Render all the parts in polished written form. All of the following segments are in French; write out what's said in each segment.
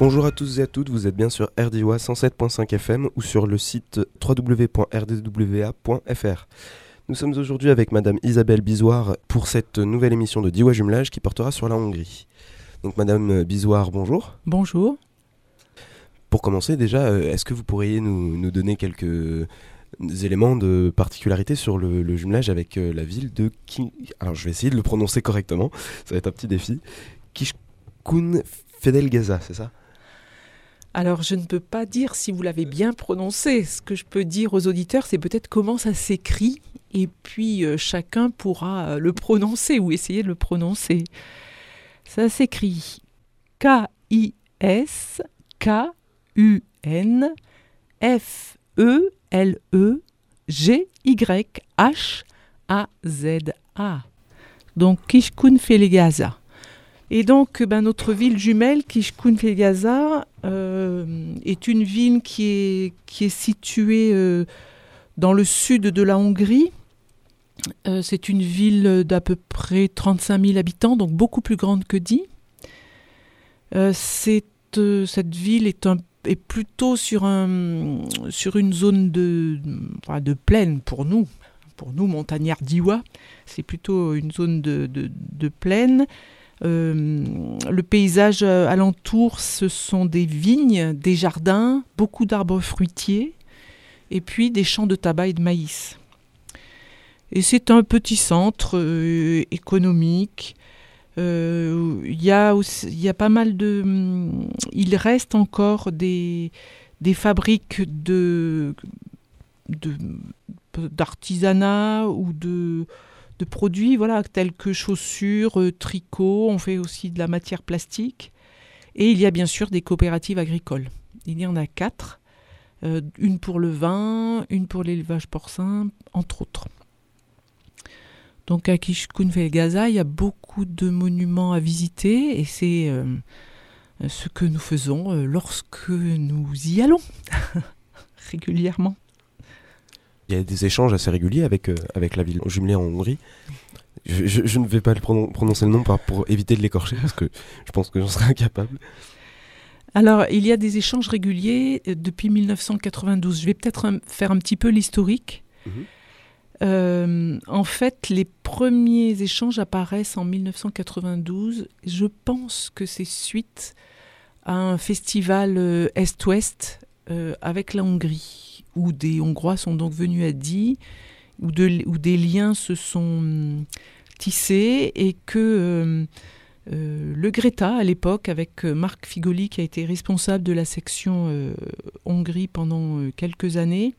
Bonjour à tous et à toutes, vous êtes bien sur RDIWA 107.5 FM ou sur le site www.rdwa.fr. Nous sommes aujourd'hui avec Madame Isabelle Bizoire pour cette nouvelle émission de DIWA Jumelage qui portera sur la Hongrie. Donc Madame Bizoire, bonjour. Bonjour. Pour commencer déjà, est-ce que vous pourriez nous donner quelques éléments de particularité sur le jumelage avec la ville de Alors je vais essayer de le prononcer correctement, ça va être un petit défi. Kishkuntfélgaza, c'est ça ? Alors, je ne peux pas dire si vous l'avez bien prononcé. Ce que je peux dire aux auditeurs, c'est peut-être comment ça s'écrit. Et puis, chacun pourra le prononcer ou essayer de le prononcer. Ça s'écrit Kishkuntfélgaza. Donc, Kishkuntfélgaza. Et donc, notre ville jumelle, Kishkuntfélgaza, est une ville qui est située dans le sud de la Hongrie. C'est une ville d'à peu près 35 000 habitants, donc beaucoup plus grande que Die. Cette ville est plutôt sur une zone de plaine pour nous montagnards d'Iwa. C'est plutôt une zone de plaine. Le paysage alentour, ce sont des vignes, des jardins, beaucoup d'arbres fruitiers et puis des champs de tabac et de maïs. Et c'est un petit centre économique. Il y a pas mal il reste encore des fabriques d'artisanat ou de produits tels que chaussures, tricots, on fait aussi de la matière plastique. Et il y a bien sûr des coopératives agricoles. Il y en a 4, une pour le vin, une pour l'élevage porcin, entre autres. Donc à Kishkuntfélgaza, il y a beaucoup de monuments à visiter et c'est ce que nous faisons lorsque nous y allons régulièrement. Il y a des échanges assez réguliers avec la ville jumelée en Hongrie. Je ne vais pas prononcer le nom pour éviter de l'écorcher, parce que je pense que j'en serais incapable. Alors, il y a des échanges réguliers depuis 1992. Je vais peut-être faire un petit peu l'historique. En fait, les premiers échanges apparaissent en 1992. Je pense que c'est suite à un festival Est-Ouest avec la Hongrie, où des Hongrois sont donc venus à Die, où des liens se sont tissés et que le Greta, à l'époque, avec Marc Figoli, qui a été responsable de la section Hongrie pendant quelques années,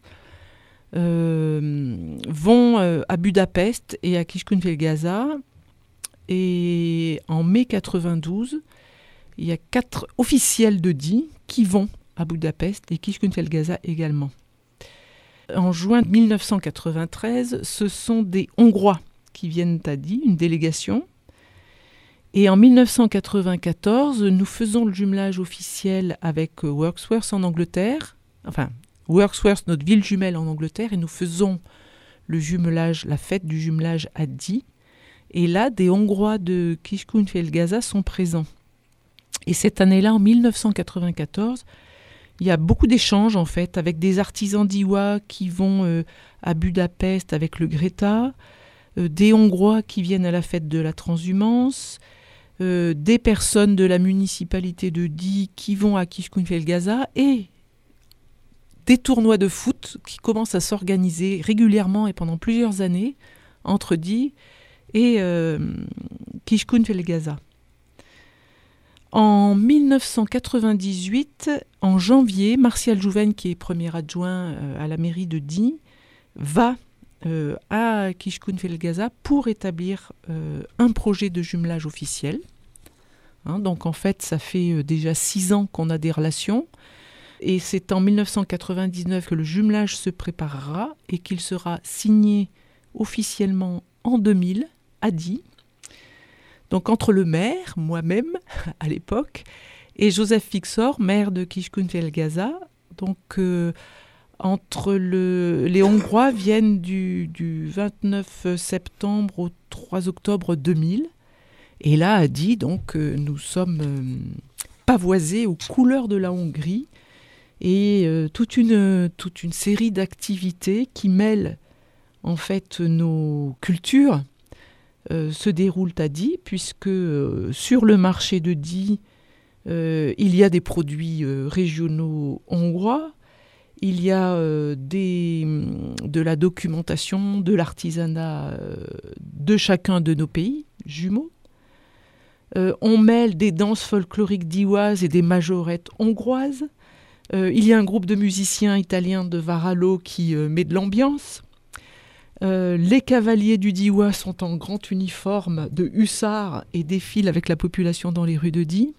vont à Budapest et à Kishkuntfélgaza. Et en mai 92, il y a 4 officiels de Die qui vont à Budapest et Kishkuntfélgaza également. En juin 1993, ce sont des Hongrois qui viennent à Die, une délégation. Et en 1994, nous faisons le jumelage officiel avec Wirksworth en Angleterre. Enfin, Wirksworth, notre ville jumelle en Angleterre, et nous faisons le jumelage, la fête du jumelage à Die. Et là, des Hongrois de Kishkuntfélgaza sont présents. Et cette année-là, en 1994, il y a beaucoup d'échanges en fait avec des artisans d'Iwa qui vont à Budapest avec le Greta, des Hongrois qui viennent à la fête de la transhumance, des personnes de la municipalité de Die qui vont à Kishkuntfélgaza et des tournois de foot qui commencent à s'organiser régulièrement et pendant plusieurs années entre Die et Kishkuntfélgaza. En 1998, en janvier, Martial Jouven, qui est premier adjoint à la mairie de Die, va à Kishkuntfélgaza pour établir un projet de jumelage officiel. Donc en fait, ça fait déjà 6 ans qu'on a des relations. Et c'est en 1999 que le jumelage se préparera et qu'il sera signé officiellement en 2000 à Die. Donc entre le maire, moi-même, à l'époque, et Joseph Fixor, maire de Kishkuntfélgaza. Donc les Hongrois viennent du 29 septembre au 3 octobre 2000. Et là, a dit, donc, nous sommes pavoisé aux couleurs de la Hongrie et toute une série d'activités qui mêlent en fait nos cultures se déroulent à Die, puisque sur le marché de Die, il y a des produits régionaux hongrois, il y a de la documentation, de l'artisanat de chacun de nos pays jumeaux. On mêle des danses folkloriques dioises et des majorettes hongroises. Il y a un groupe de musiciens italiens de Varallo qui met de l'ambiance. Les cavaliers du Diois sont en grand uniforme de hussards et défilent avec la population dans les rues de Die.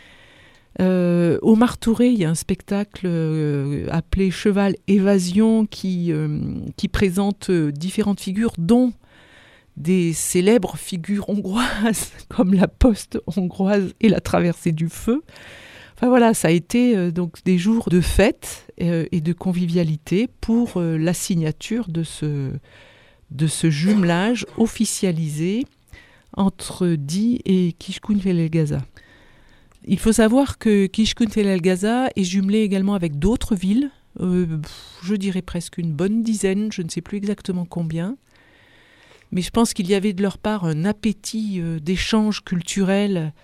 Au Martouré, il y a un spectacle appelé Cheval Évasion qui présente différentes figures, dont des célèbres figures hongroises comme la poste hongroise et la traversée du feu. Enfin voilà, ça a été donc des jours de fête et de convivialité pour la signature de ce jumelage officialisé entre Die et Kiskunfelelgaza. Il faut savoir que Kiskunfelelgaza est jumelé également avec d'autres villes, je dirais presque une bonne dizaine, je ne sais plus exactement combien. Mais je pense qu'il y avait de leur part un appétit d'échange culturel,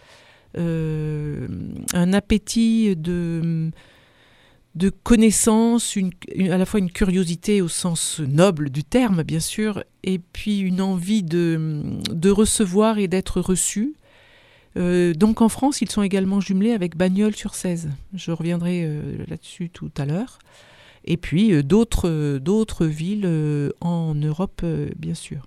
un appétit de connaissance, à la fois une curiosité au sens noble du terme, bien sûr, et puis une envie de recevoir et d'être reçu. Donc en France, ils sont également jumelés avec Bagnols-sur-Cèze. Je reviendrai là-dessus tout à l'heure. Et puis d'autres villes en Europe, bien sûr.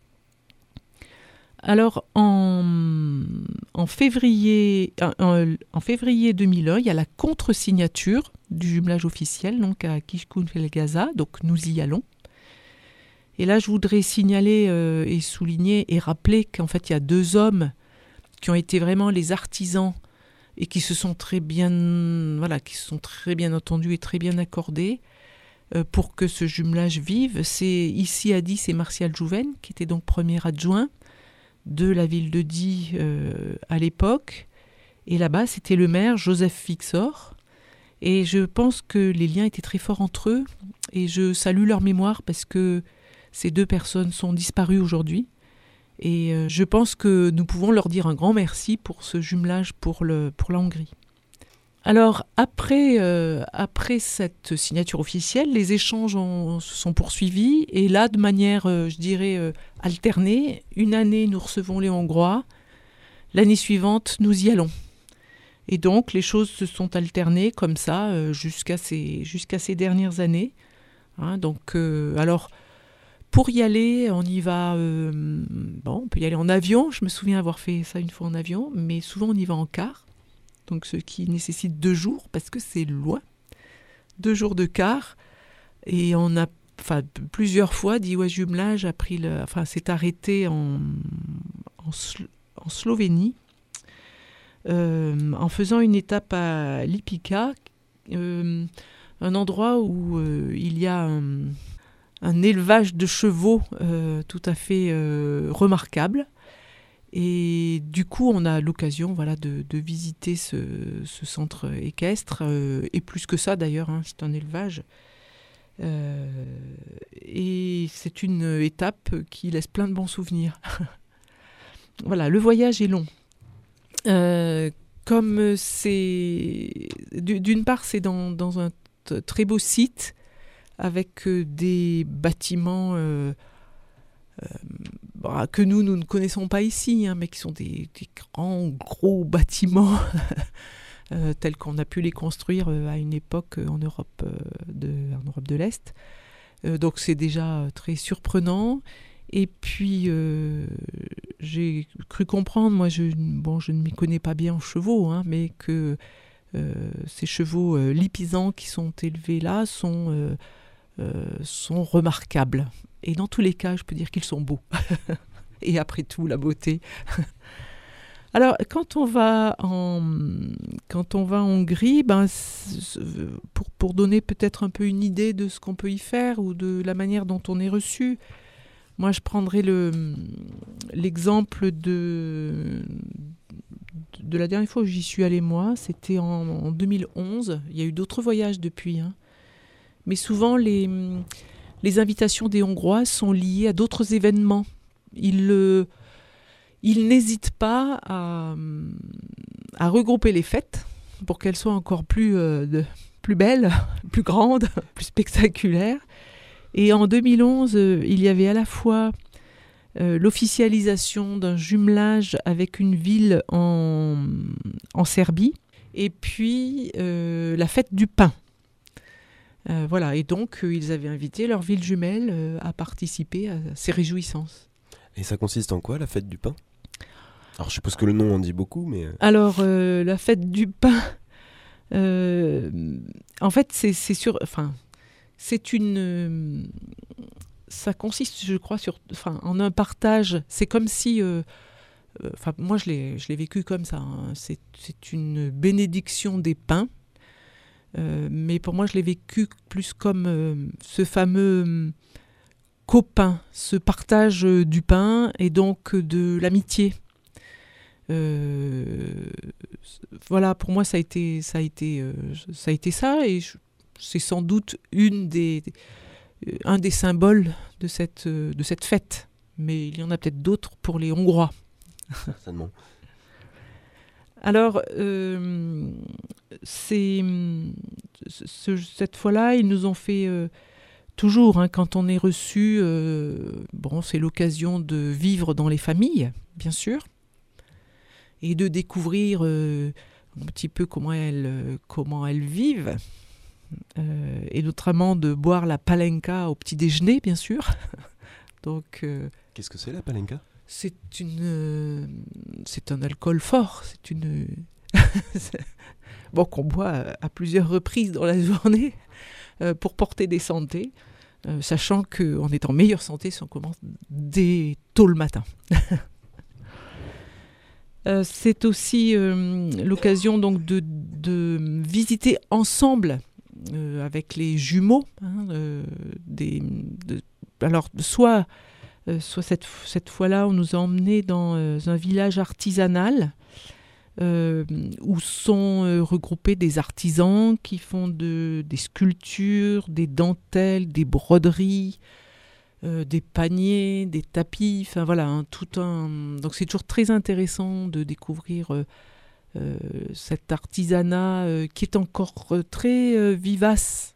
Alors, en février 2001, il y a la contre-signature du jumelage officiel, donc à Kiskunfelelgaza, donc nous y allons. Et là, je voudrais signaler et souligner et rappeler qu'en fait, il y a deux hommes qui ont été vraiment les artisans et qui se sont très bien entendus et très bien accordés pour que ce jumelage vive. Ici à Die, c'est Martial Jouven, qui était donc premier adjoint de la ville de Die à l'époque. Et là-bas, c'était le maire Joseph Fixor. Et je pense que les liens étaient très forts entre eux. Et je salue leur mémoire parce que ces deux personnes sont disparues aujourd'hui. Et je pense que nous pouvons leur dire un grand merci pour ce jumelage pour la Hongrie. Alors, après cette signature officielle, les échanges se sont poursuivis. Et là, de manière, je dirais, alternée, une année, nous recevons les Hongrois. L'année suivante, nous y allons. Et donc, les choses se sont alternées comme ça jusqu'à ces dernières années. Hein, donc, alors, pour y aller, on y va... on peut y aller en avion. Je me souviens avoir fait ça une fois en avion. Mais souvent, on y va en car. Donc ce qui nécessite 2 jours, parce que c'est loin. 2 jours de car. Et on a, plusieurs fois, Die Jumelage s'est arrêté en Slovénie, en faisant une étape à Lipica, un endroit où il y a un élevage de chevaux tout à fait remarquable. Et du coup, on a l'occasion de visiter ce centre équestre, et plus que ça d'ailleurs, hein, c'est un élevage. Et c'est une étape qui laisse plein de bons souvenirs. Voilà, le voyage est long. Comme c'est... D'une part, c'est dans un très beau site, avec des bâtiments... que nous ne connaissons pas ici, hein, mais qui sont des gros bâtiments tels qu'on a pu les construire à une époque en Europe de l'Est. Donc c'est déjà très surprenant. Et puis j'ai cru comprendre, moi je ne m'y connais pas bien en chevaux, hein, mais que ces chevaux lipisants qui sont élevés là sont remarquables. Et dans tous les cas, je peux dire qu'ils sont beaux. Et après tout, la beauté. Alors, quand on va en Hongrie, pour donner peut-être un peu une idée de ce qu'on peut y faire ou de la manière dont on est reçu, moi, je prendrai l'exemple de la dernière fois où j'y suis allée moi, c'était en 2011. Il y a eu d'autres voyages depuis, hein. Mais souvent les invitations des Hongrois sont liées à d'autres événements. Ils n'hésitent pas à regrouper les fêtes pour qu'elles soient encore plus belles, plus grandes, plus spectaculaires. Et en 2011, il y avait à la fois l'officialisation d'un jumelage avec une ville en Serbie, et puis la fête du pain. Voilà, et donc ils avaient invité leur ville jumelle à participer à ces réjouissances. Et ça consiste en quoi, la fête du pain ? Alors je suppose que le nom en dit beaucoup, mais... Alors, la fête du pain, en fait, c'est une... ça consiste, je crois, en un partage. C'est comme si... moi, je l'ai vécu comme ça, hein. C'est une bénédiction des pains. Mais pour moi, je l'ai vécu plus comme ce fameux copain, ce partage du pain et donc de l'amitié. Voilà, pour moi, ça a été ça, et c'est sans doute un des symboles de cette fête. Mais il y en a peut-être d'autres pour les Hongrois. Certainement. Alors, cette fois-là, ils nous ont fait toujours, hein, quand on est reçu, c'est l'occasion de vivre dans les familles, bien sûr, et de découvrir un petit peu comment elles vivent, et notamment de boire la palenka au petit déjeuner, bien sûr. Donc, qu'est-ce que c'est, la palenka ? C'est un alcool fort, qu'on boit à plusieurs reprises dans la journée pour porter des santé, sachant qu'on est en meilleure santé si on commence dès tôt le matin. C'est aussi l'occasion donc de visiter ensemble avec les jumeaux, hein, soit cette fois-là, on nous a emmenés dans un village artisanal où sont regroupés des artisans qui font des sculptures, des dentelles, des broderies, des paniers, des tapis, enfin voilà, donc c'est toujours très intéressant de découvrir cet artisanat qui est encore très vivace,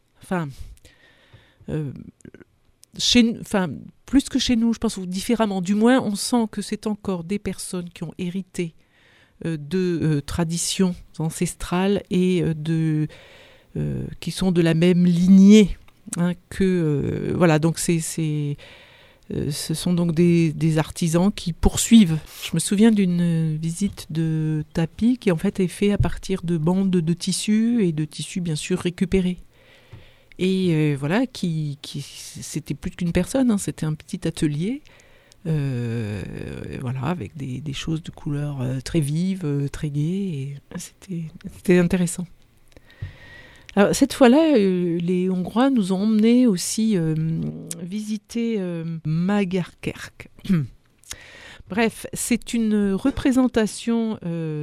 plus que chez nous, je pense, ou différemment. Du moins, on sent que c'est encore des personnes qui ont hérité de traditions ancestrales et qui sont de la même lignée, hein, voilà. Donc ce sont donc des artisans qui poursuivent. Je me souviens d'une visite de tapis qui en fait est fait à partir de bandes de tissus et de tissus bien sûr récupérés. Et voilà, c'était plus qu'une personne, hein, c'était un petit atelier, voilà, avec des choses de couleurs très vives, très gaies, et c'était intéressant. Alors, cette fois-là, les Hongrois nous ont emmenés aussi visiter Magyarkerk. Bref, c'est une représentation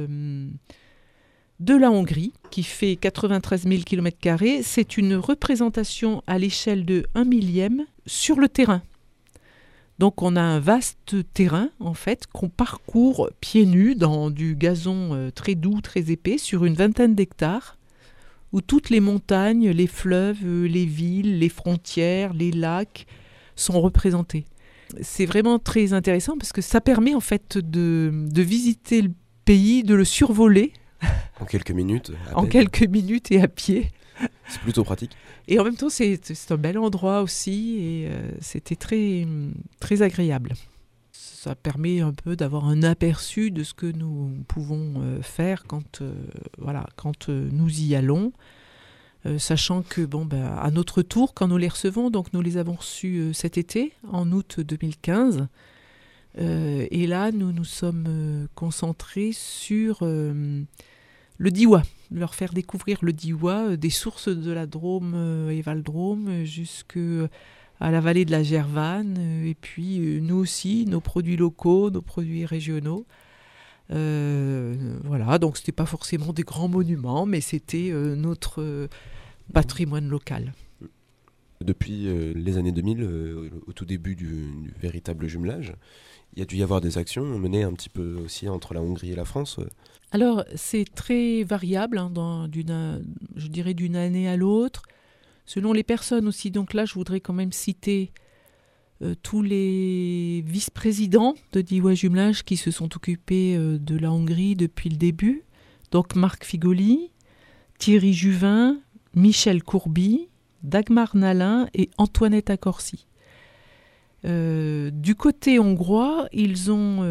de la Hongrie, qui fait 93 000 km². C'est une représentation à l'échelle de 1 millième sur le terrain. Donc on a un vaste terrain, en fait, qu'on parcourt pieds nus dans du gazon très doux, très épais, sur une vingtaine d'hectares, où toutes les montagnes, les fleuves, les villes, les frontières, les lacs sont représentés. C'est vraiment très intéressant parce que ça permet en fait de visiter le pays, de le survoler, en quelques minutes. En quelques minutes et à pied. C'est plutôt pratique. Et en même temps, c'est un bel endroit aussi et c'était très, très agréable. Ça permet un peu d'avoir un aperçu de ce que nous pouvons faire quand nous y allons. Sachant que, à notre tour, quand nous les recevons, donc nous les avons reçus cet été, en août 2015, et là, nous nous sommes concentrés sur le Diois, leur faire découvrir le Diois, des sources de la Drôme et Val-Drôme jusqu'à la vallée de la Gervanne, et puis nous aussi, nos produits locaux, nos produits régionaux, Voilà, donc c'était pas forcément des grands monuments, mais c'était notre patrimoine local. Depuis les années 2000, au tout début du véritable jumelage, il y a dû y avoir des actions menées un petit peu aussi entre la Hongrie et la France. Alors, c'est très variable, je dirais d'une année à l'autre, selon les personnes aussi. Donc là, je voudrais quand même citer tous les vice-présidents de DIWA Jumelage qui se sont occupés de la Hongrie depuis le début. Donc Marc Figoli, Thierry Juvin, Michel Courby, Dagmar Nalin et Antoinette Accorsi. Du côté hongrois, ils ont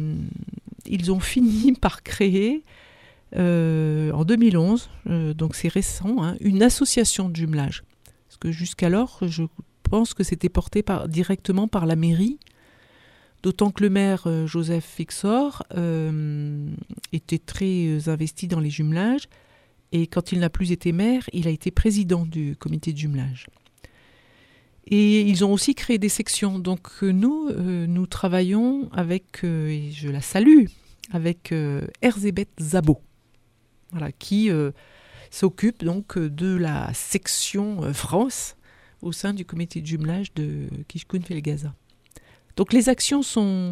fini par créer en 2011, donc c'est récent, une association de jumelage. Parce que jusqu'alors, je pense que c'était porté directement par la mairie, d'autant que le maire Joseph Fixor était très investi dans les jumelages, et quand il n'a plus été maire, il a été président du comité de jumelage. Et ils ont aussi créé des sections. Donc nous travaillons avec, et je la salue, avec Erzébeth Zabot, voilà, qui s'occupe donc de la section France au sein du comité de jumelage de Kiskunfelgaza. Donc les actions sont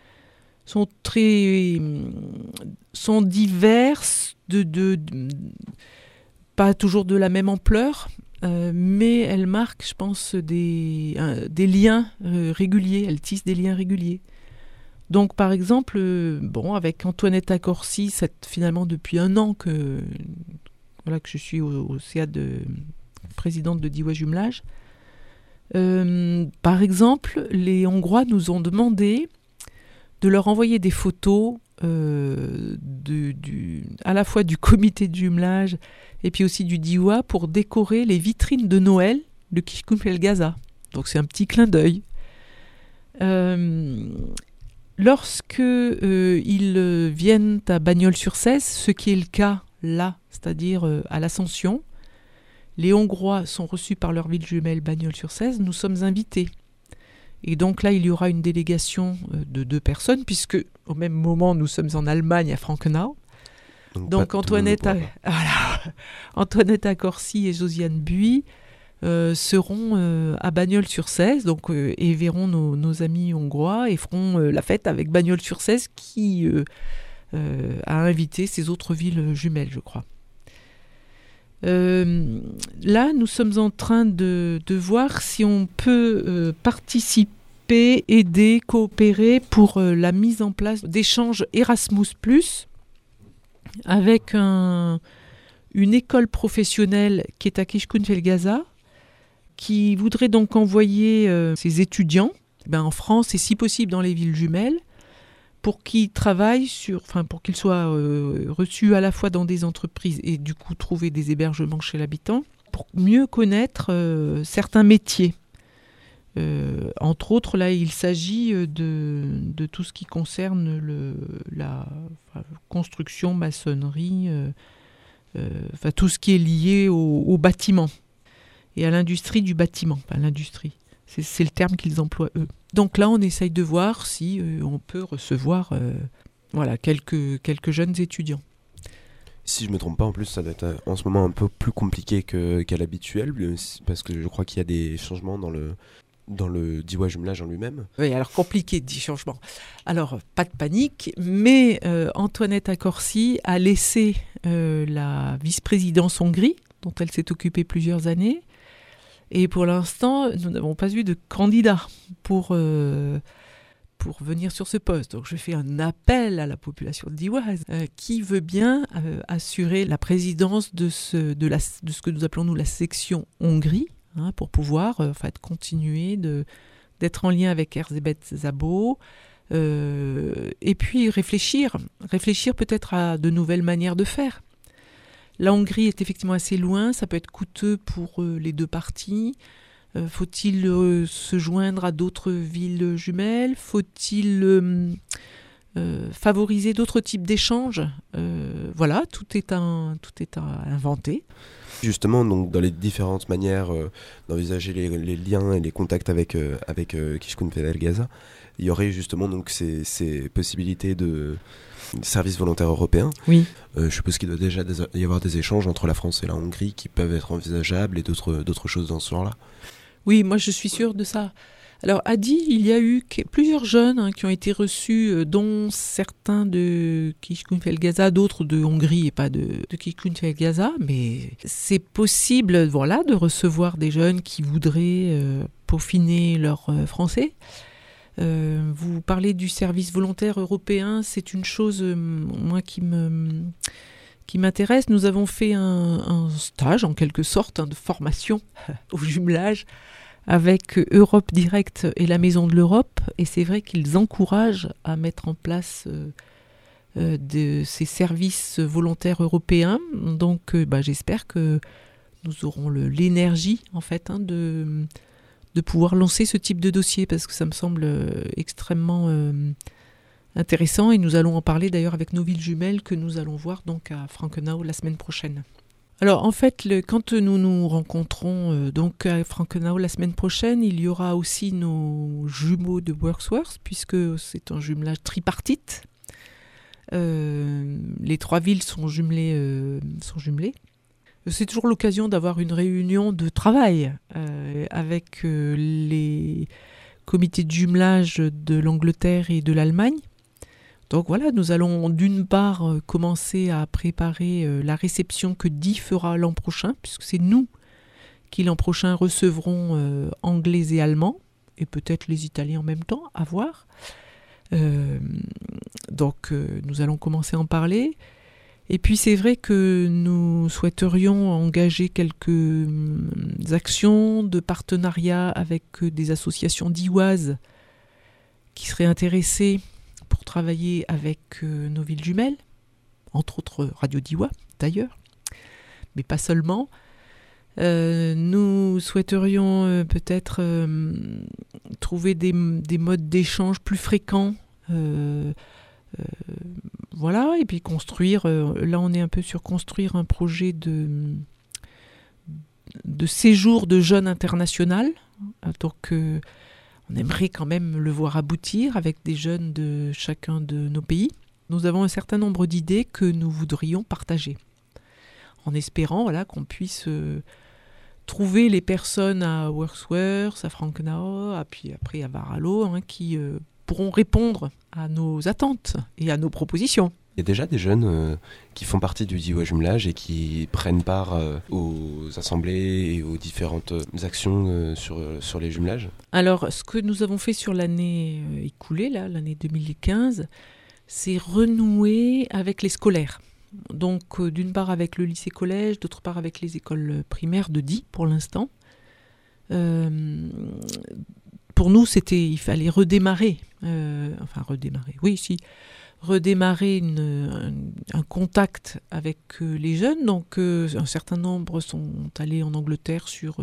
diverses, pas toujours de la même ampleur, mais elles marquent, je pense, des liens réguliers. Elles tissent des liens réguliers. Donc, par exemple, avec Antoinette Accorsi, finalement depuis un an que je suis au CA de présidente de DIWA Jumelage. Par exemple, les Hongrois nous ont demandé de leur envoyer des photos à la fois du comité de jumelage et puis aussi du DIWA pour décorer les vitrines de Noël de Kiskunfelgaza. Donc c'est un petit clin d'œil. Lorsque ils viennent à Bagnols-sur-Cèze, ce qui est le cas là, c'est-à-dire à l'Ascension, les Hongrois sont reçus par leur ville jumelle Bagnols-sur-Cèze, nous sommes invités. Et donc là, il y aura une délégation de 2 personnes, puisque au même moment, nous sommes en Allemagne, à Frankenau. Donc Antoinette Accorsi et Josiane Buis seront à Bagnols-sur-Cèze, et verront nos amis hongrois et feront la fête avec Bagnols-sur-Cèze qui a invité ces autres villes jumelles, je crois. Là, nous sommes en train de voir si on peut participer, aider, coopérer pour la mise en place d'échanges Erasmus+, avec une école professionnelle qui est à Kiskunfelgaza, qui voudrait donc envoyer ses étudiants en France et si possible dans les villes jumelles, pour qu'ils travaillent pour qu'ils soient reçus à la fois dans des entreprises et du coup trouver des hébergements chez l'habitant, pour mieux connaître certains métiers. Entre autres, là, il s'agit de tout ce qui concerne la construction, maçonnerie, tout ce qui est lié au bâtiment et à l'industrie du bâtiment. L'industrie, c'est le terme qu'ils emploient eux. Donc là, on essaye de voir si on peut recevoir quelques jeunes étudiants. Si je ne me trompe pas, en plus, ça doit être en ce moment un peu plus compliqué qu'à l'habituel, parce que je crois qu'il y a des changements dans le DIWA Jumelage en lui-même. Oui, alors compliqué, dit changement. Alors, pas de panique, mais Antoinette Accorsi a laissé la vice-présidence Hongrie, dont elle s'est occupée plusieurs années. Et pour l'instant, nous n'avons pas eu de candidat pour venir sur ce poste. Donc je fais un appel à la population de DIWA qui veut bien assurer la présidence de ce que nous appelons nous la section Hongrie, pour pouvoir continuer d'être en lien avec Erzébeth Zabot, et puis réfléchir peut-être à de nouvelles manières de faire. La Hongrie est effectivement assez loin, ça peut être coûteux pour les 2 parties. Faut-il se joindre à d'autres villes jumelles ? Faut-il favoriser d'autres types d'échanges. Voilà, tout est à inventer. Justement, donc, dans les différentes manières d'envisager les liens et les contacts avec Kishkun Fedel Gaza, il y aurait justement donc ces possibilités de service volontaire européen. Oui. Je suppose qu'il doit déjà y avoir des échanges entre la France et la Hongrie qui peuvent être envisageables et d'autres choses dans ce genre-là. Oui, moi je suis sûre de ça. Alors à Die, il y a eu plusieurs jeunes qui ont été reçus, dont certains de Kishkun Gaza, d'autres de Hongrie et pas de Kishkun Gaza. Mais c'est possible, voilà, de recevoir des jeunes qui voudraient peaufiner leur français. Vous parlez du service volontaire européen, c'est une chose, moi, qui m'intéresse. Nous avons fait un stage, en quelque sorte, de formation au jumelage avec Europe Direct et la Maison de l'Europe. Et c'est vrai qu'ils encouragent à mettre en place de ces services volontaires européens. Donc, j'espère que nous aurons l'énergie, en fait, de pouvoir lancer ce type de dossier, parce que ça me semble extrêmement intéressant, et nous allons en parler d'ailleurs avec nos villes jumelles que nous allons voir donc à Frankenau la semaine prochaine. Alors en fait, quand nous nous rencontrons donc à Frankenau la semaine prochaine, il y aura aussi nos jumeaux de Worksworth, puisque c'est un jumelage tripartite. Les 3 villes sont jumelées. C'est toujours l'occasion d'avoir une réunion de travail avec les comités de jumelage de l'Angleterre et de l'Allemagne. Donc voilà, nous allons d'une part commencer à préparer la réception que Die fera l'an prochain, puisque c'est nous qui l'an prochain recevrons Anglais et Allemands, et peut-être les Italiens en même temps, à voir. Donc nous allons commencer à en parler. Et puis c'est vrai que nous souhaiterions engager quelques actions de partenariat avec des associations dioises qui seraient intéressées pour travailler avec nos villes jumelles, entre autres Radio Diois d'ailleurs, mais pas seulement. Nous souhaiterions peut-être trouver des modes d'échange plus fréquents. Voilà, et puis construire, là on est un peu sur construire un projet de séjour de jeunes international. Donc on aimerait quand même le voir aboutir avec des jeunes de chacun de nos pays. Nous avons un certain nombre d'idées que nous voudrions partager, en espérant qu'on puisse trouver les personnes à Worksworth, à Frankenau, puis après à Varallo, qui pourront répondre à nos attentes et à nos propositions. Il y a déjà des jeunes qui font partie du Diois jumelage et qui prennent part aux assemblées et aux différentes actions sur les jumelages. Alors, ce que nous avons fait sur l'année écoulée, l'année 2015, c'est renouer avec les scolaires. Donc, d'une part avec le lycée-collège, d'autre part avec les écoles primaires de Die, pour l'instant. Pour nous, il fallait redémarrer. Redémarrer un contact avec les jeunes. Donc, un certain nombre sont allés en Angleterre sur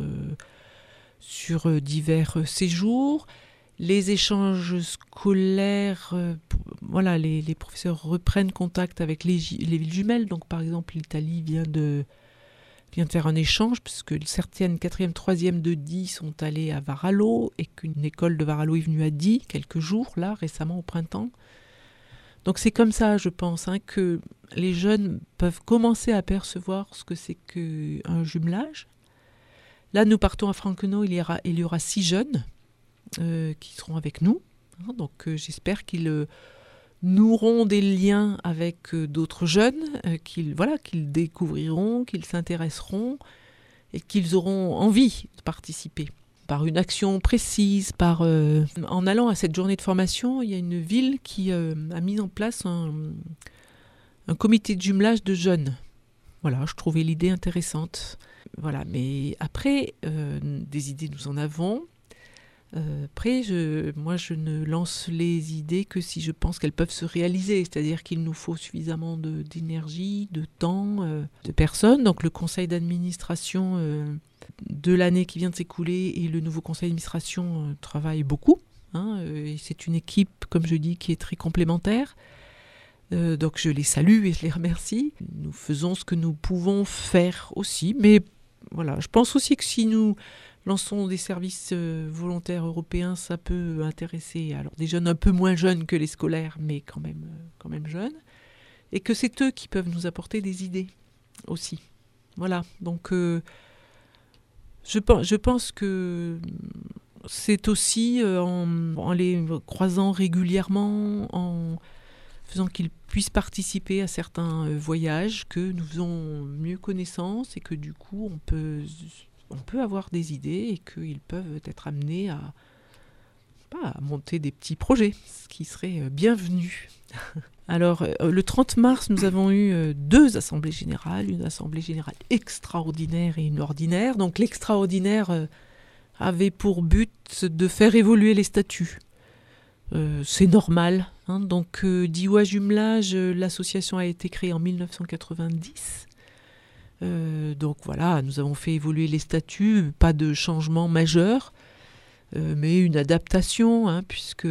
divers séjours. Les échanges scolaires, les professeurs reprennent contact avec les villes jumelles. Donc, par exemple, l'Italie vient de faire un échange, puisque certaines 4e, 3e de Die sont allées à Varallo, et qu'une école de Varallo est venue à Die quelques jours, là, récemment au printemps. Donc c'est comme ça, je pense, que les jeunes peuvent commencer à percevoir ce que c'est qu'un jumelage. Là, nous partons à Frankenau, il y aura 6 jeunes qui seront avec nous. Donc j'espère qu'ils noueront des liens avec d'autres jeunes, qu'ils découvriront, qu'ils s'intéresseront et qu'ils auront envie de participer. Par une action précise, en allant à cette journée de formation, il y a une ville qui a mis en place un comité de jumelage de jeunes. Voilà, je trouvais l'idée intéressante. Voilà, mais après, des idées nous en avons. Après, je ne lance les idées que si je pense qu'elles peuvent se réaliser, c'est-à-dire qu'il nous faut suffisamment d'énergie, de temps, de personnes. Donc le conseil d'administration de l'année qui vient de s'écouler et le nouveau conseil d'administration travaillent beaucoup. Et c'est une équipe comme je dis, qui est très complémentaire. Donc je les salue et je les remercie. Nous faisons ce que nous pouvons faire aussi, mais voilà, je pense aussi que si nous lançons des services volontaires européens, ça peut intéresser alors des jeunes un peu moins jeunes que les scolaires, mais quand même jeunes, et que c'est eux qui peuvent nous apporter des idées aussi. Voilà, donc je pense que c'est aussi en les croisant régulièrement, en faisant qu'ils puissent participer à certains voyages, que nous faisons mieux connaissance et que du coup on peut avoir des idées et qu'ils peuvent être amenés à monter des petits projets, ce qui serait bienvenu. Alors, le 30 mars, nous avons eu 2 assemblées générales, une assemblée générale extraordinaire et une ordinaire. Donc l'extraordinaire avait pour but de faire évoluer les statuts. C'est normal. Hein. Donc, DIWA Jumelage, l'association a été créée en 1990. Donc voilà, nous avons fait évoluer les statuts, pas de changement majeur, mais une adaptation, hein, puisque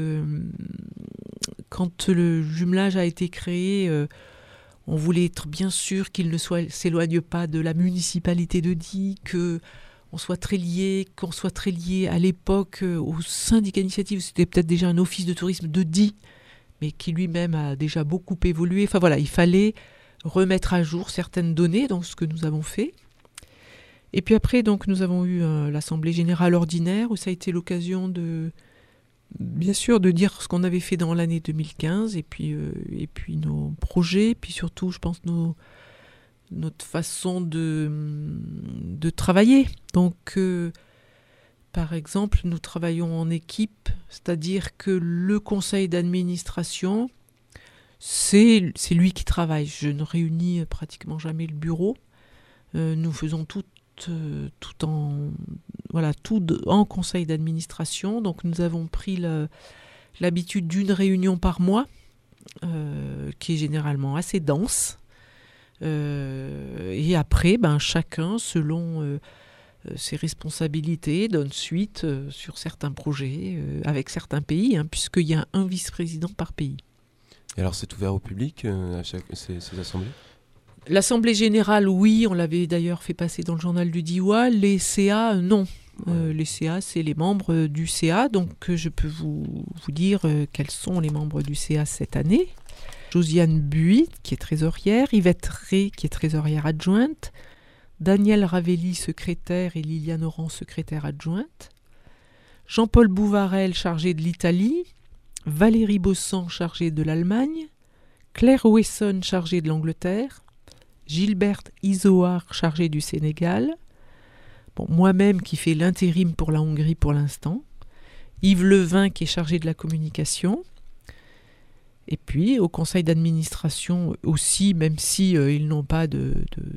quand le jumelage a été créé, on voulait être bien sûr qu'il ne s'éloigne pas de la municipalité de Die, qu'on soit très lié à l'époque au syndicat d'initiative. C'était peut-être déjà un office de tourisme de Die, mais qui lui-même a déjà beaucoup évolué. Enfin voilà, il fallait remettre à jour certaines données, donc ce que nous avons fait. Et puis après, donc, nous avons eu l'Assemblée générale ordinaire, où ça a été l'occasion bien sûr, de dire ce qu'on avait fait dans l'année 2015, et puis nos projets, puis surtout, je pense, notre façon de travailler. Donc, par exemple, nous travaillons en équipe, c'est-à-dire que le conseil d'administration, c'est lui qui travaille. Je ne réunis pratiquement jamais le bureau. Nous faisons tout en conseil d'administration. Donc nous avons pris l'habitude d'une réunion par mois, qui est généralement assez dense. Et après, chacun, selon ses responsabilités, donne suite sur certains projets avec certains pays, hein, puisqu'il y a un vice-président par pays. Et alors c'est ouvert au public à ces assemblées ? L'Assemblée générale, oui, on l'avait d'ailleurs fait passer dans le journal du DIWA. Les CA, non. Les CA, c'est les membres du CA. Donc, je peux vous dire quels sont les membres du CA cette année. Josiane Buy, qui est trésorière. Yvette Rey, qui est trésorière adjointe. Daniel Ravelli, secrétaire, et Liliane Oran, secrétaire adjointe. Jean-Paul Bouvarel, chargé de l'Italie. Valérie Bossan, chargée de l'Allemagne. Claire Wesson, chargée de l'Angleterre. Gilberte Izoard, chargée du Sénégal. Moi-même qui fais l'intérim pour la Hongrie pour l'instant. Yves Levin qui est chargé de la communication. Et puis au conseil d'administration aussi, même si ils n'ont pas de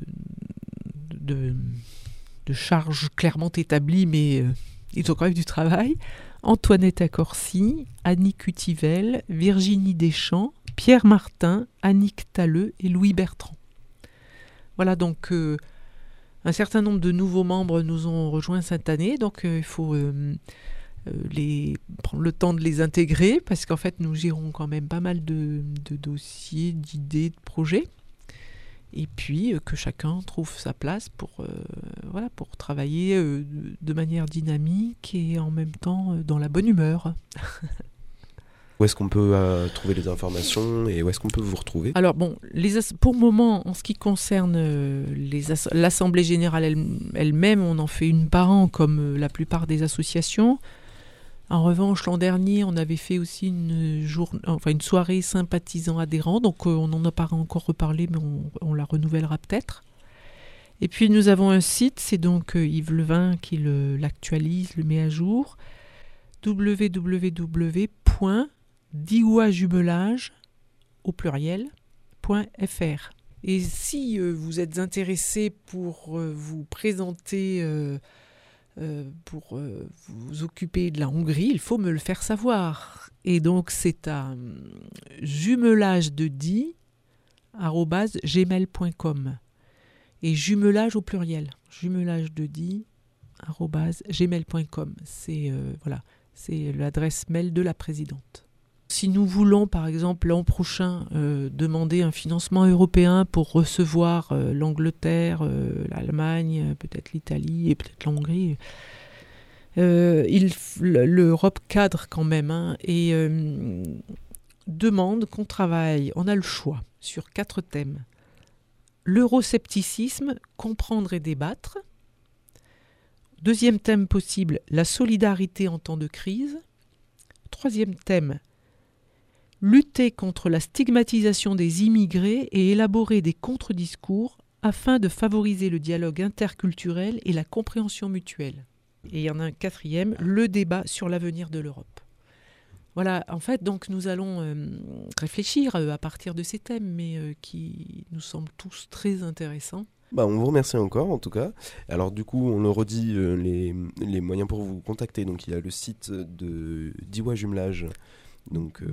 charge clairement établie, mais ils ont quand même du travail. Antoinette Accorsi, Annie Cutivel, Virginie Deschamps, Pierre Martin, Annick Talleux et Louis Bertrand. Voilà, donc un certain nombre de nouveaux membres nous ont rejoints cette année, donc il faut prendre le temps de les intégrer, parce qu'en fait nous gérons quand même pas mal de dossiers, d'idées, de projets, et puis que chacun trouve sa place pour travailler de manière dynamique et en même temps dans la bonne humeur. Où est-ce qu'on peut trouver les informations et où est-ce qu'on peut vous retrouver ? Alors bon, pour le moment, en ce qui concerne l'Assemblée générale elle-même, on en fait une par an comme la plupart des associations. En revanche, l'an dernier, on avait fait aussi une soirée sympathisant adhérents, donc on n'en a pas encore reparlé, mais on la renouvellera peut-être. Et puis nous avons un site, c'est donc Yves Levin qui l'actualise, le met à jour, www.diwajumelage au pluriel.fr. Et si vous êtes intéressé pour vous présenter, pour vous occuper de la Hongrie, il faut me le faire savoir. Et donc c'est à jumelagedie@gmail.com. Et jumelage au pluriel, jumelagedie@gmail.com. C'est l'adresse mail de la présidente. si nous voulons, par exemple, l'an prochain, demander un financement européen pour recevoir l'Angleterre, l'Allemagne, peut-être l'Italie et peut-être la Hongrie, l'Europe cadre quand même, hein, et demande qu'on travaille, on a le choix, sur 4 thèmes. L'euroscepticisme, comprendre et débattre. Deuxième thème possible, la solidarité en temps de crise. Troisième thème, lutter contre la stigmatisation des immigrés et élaborer des contre-discours afin de favoriser le dialogue interculturel et la compréhension mutuelle. Et il y en a un 4e, le débat sur l'avenir de l'Europe. Voilà, en fait, donc nous allons réfléchir à partir de ces thèmes, mais qui nous semblent tous très intéressants. On vous remercie encore en tout cas. Alors du coup, on le redit, les moyens pour vous contacter. Donc il y a le site de Diois Jumelage. Donc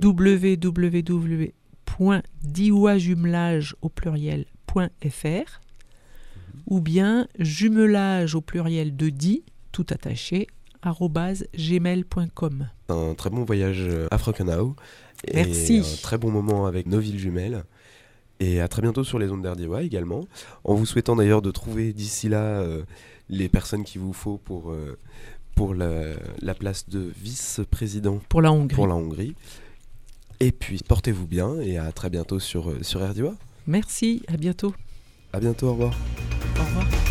www.dioisjumelage au pluriel.fr ou bien jumelage au pluriel de di, tout attaché, @gmail.com. Un très bon voyage à Frockenau. Merci. Et un très bon moment avec nos villes jumelles. Et à très bientôt sur les ondes d'RDY également. En vous souhaitant d'ailleurs de trouver d'ici là les personnes qu'il vous faut pour la place de vice-président pour la Hongrie. Et puis portez-vous bien et à très bientôt sur RDY. Merci, à bientôt. À bientôt, au revoir. Au revoir.